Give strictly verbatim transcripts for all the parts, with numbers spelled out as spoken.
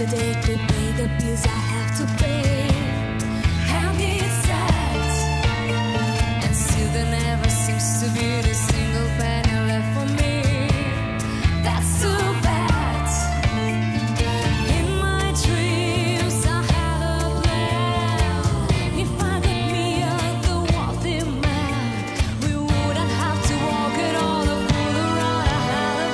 the day to pay the bills I have to pay. And it's sad, and still there never seems to be the single penny left for me. That's too bad. In my dreams I had a plan. If I get me a the wealthy man, we wouldn't have to walk it all the fool around. I had a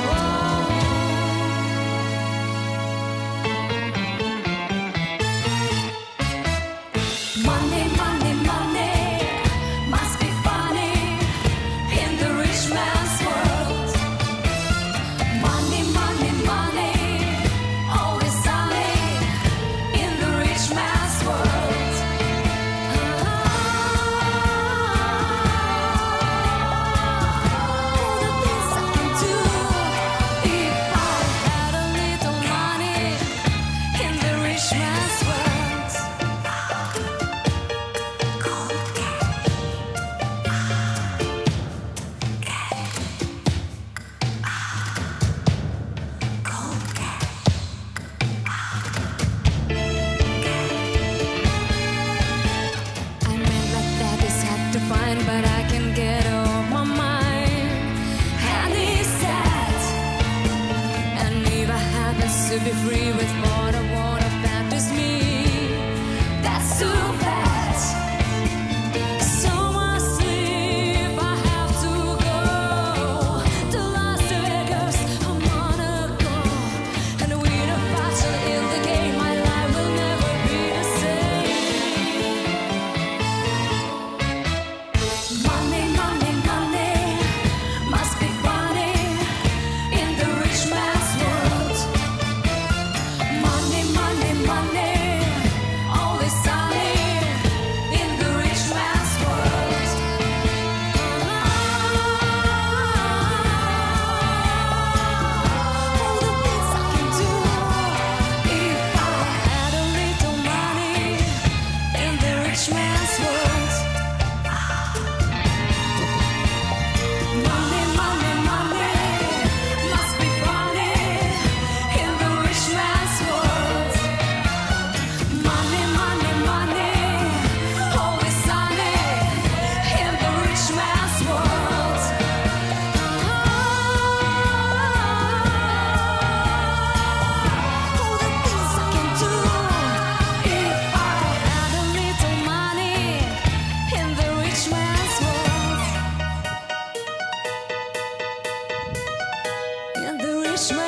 Money, money, money must be funny in the rich man's world. Money, money, money, always sunny in the rich man's world. All the things I can do if I had a little money in the rich man's world. I meant like that is hard to find, but I can get it off my mind. And it's sad. And if I happen to be free with what I want, if that is me, that's too bad. So much sleep I have to go to Las Vegas or Monaco. And with a fashion in the game, my life will never be the same. Money, money, money must be funny in the rich man's world. Money, money, money, always sunny in the rich man's world. All the things I can do if I had a little money in the rich man's world. Money, money, money must be funny in the rich man's world. Money, money, money, always sunny in the rich man's world. All the things I can do if I had a little money in the rich man's world. In the rich man's